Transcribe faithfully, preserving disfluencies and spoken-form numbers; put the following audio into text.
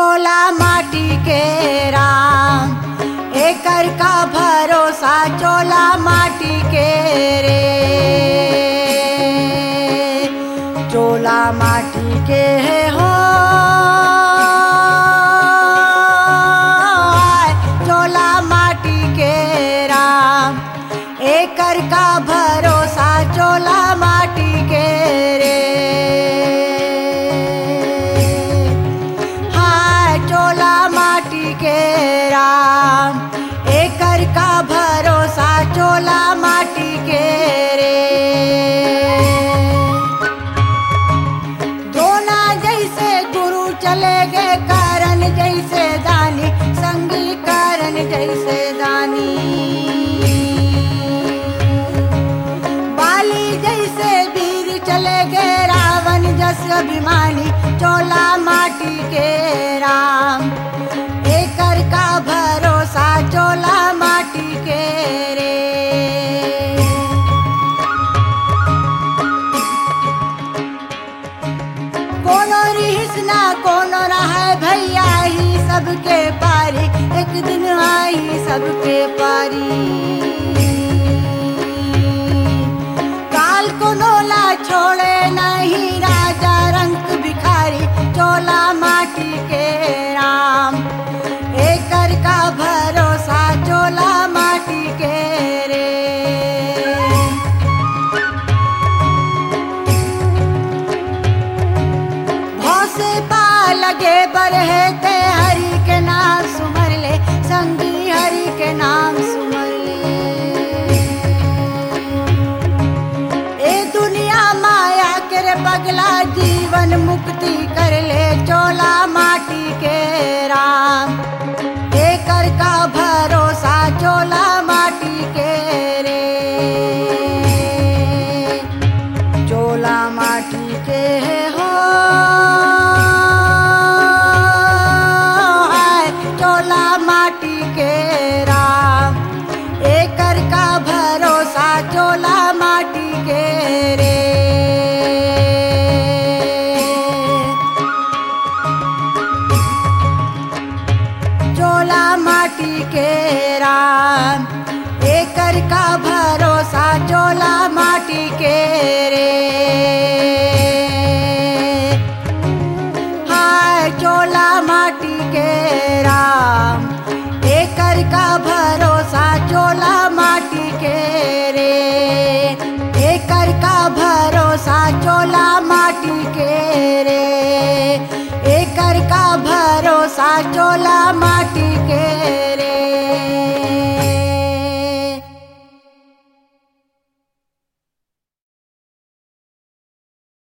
चोला माटी के राम, एकर का भरोसा चोला माटी के रे। चोला माटी के हो चोला माटी के राम, एकर का भरोसा चोला माटी के रे। चोला माटी के राम, एकर का भरोसा चोला माटी के रे। दोना जैसे गुरु चले गए कारण जैसे दानी, संगी कारण जैसे दानी। बाली जैसे वीर चले गए रावण जस अभिमानी, चोला माटी के राम, एकर का भरोसा चोला माटी के रे। कोनो रिहिस ना कोनो रहे भैया ही सबके पारी, एक दिन आई सबके पारी। काल को नोला छोड़े नहीं राजा रंग भिखारी, चोला माटी के राम, एकर का भरोसा चोला माटी के रे। भौसे पा लगे बरहे ते हरि के नाम सुमर ले, संगी हरि के नाम सुमर ले। ए दुनिया माया के रे पगला जीवन मुक्ति कर ले, चोला माटी के राम, एकर का भरोसा चोला माटी के रे। चोला माटी के हो चोला माटी के राम, एकर का भरोसा चोला माटी के रे। चोला माटी के राम, एकर का भरोसा चोला माटी के रे। हाय चोला माटी के राम, एकर का भरोसा चोला माटी के रे। एकर का भरोसा चोला माटी के रे, एकर का भरोसा चोला माटी